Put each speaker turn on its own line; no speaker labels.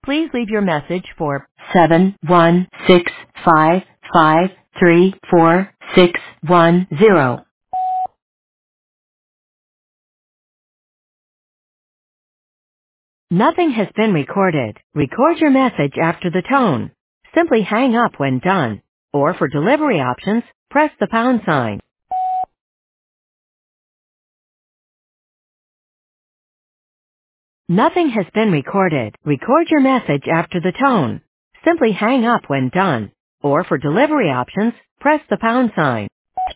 Please leave your message for 71655346610. Nothing has been recorded. Record your message after the tone. Simply hang up when done. Or for delivery options, press the pound sign. Nothing has been recorded. Record your message after the tone. Simply hang up when done. Or for delivery options, press the pound sign.